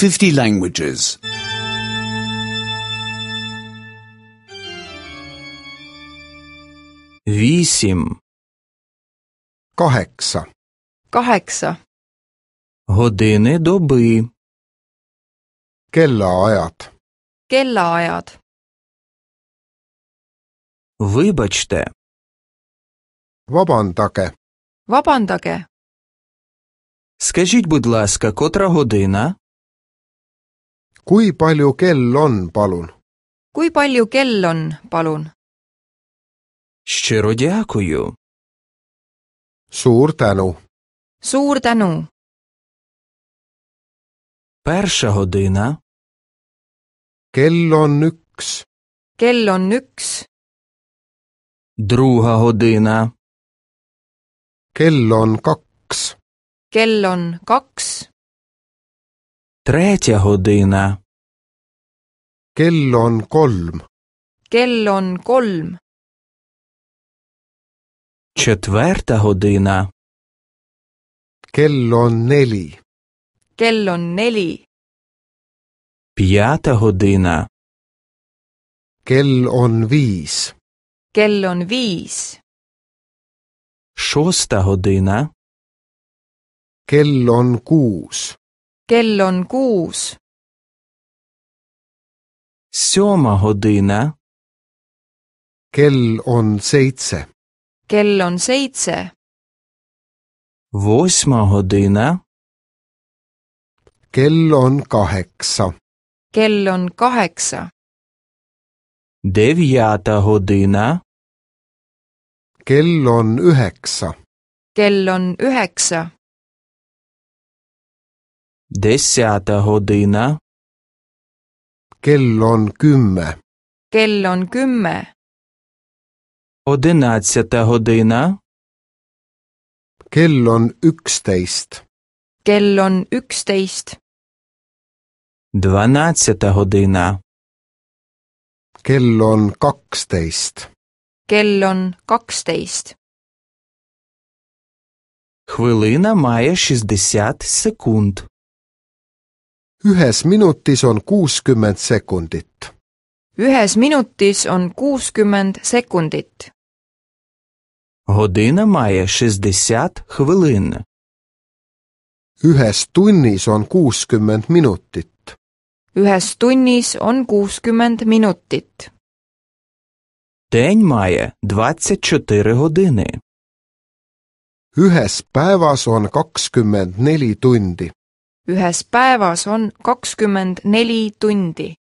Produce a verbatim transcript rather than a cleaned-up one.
fifty languages. Вісім. Kaheksa. kaheksa, Години доби. Kellaajad. kellaajad, Вибачте. Vabandage. vabandage, Скажіть, будь ласка, котра година? Kui palju kell on, palun? kui palju kell on, palun? Щиро дякую. Suur tänu. suur tänu, Перша година. Kell on üks. kell on üks, Друга година. Kell on kaks. kell on kaks, Третя година. Kell on kolm. kell on kolm, Четверта година. Kell on neli. kell on neli, П'ята година. Kell on viis. kell on viis, Шоста година. Kell on kuus. kell on kuus, Сьома година. Kell on seitse. kell on seitse, Восьма година. Kell on kaheksa. kell on kaheksa, Дев'ята година. Kell on üheksa. kell on üheksa, Десята година. Kell on kümme. kell on kümme, Одинадцята година. Kell on üksteist. kell on üksteist, Дванадцята година. Kell on kaksteist. kell on kaksteist. Хвилина має шістдесят секунд. Ühes minutis on kuuskümmend sekundit. ühes minutis on kuuskümmend sekundit. Година має шістдесят хвилин. Ühes tunnis on kuuskümmend minutit. ühes tunnis on kuuskümmend minutit. День має двадцять чотири години. Ühes päevas on kakskümmend neli tundi. ühes päevas on kakskümmend neli tundi.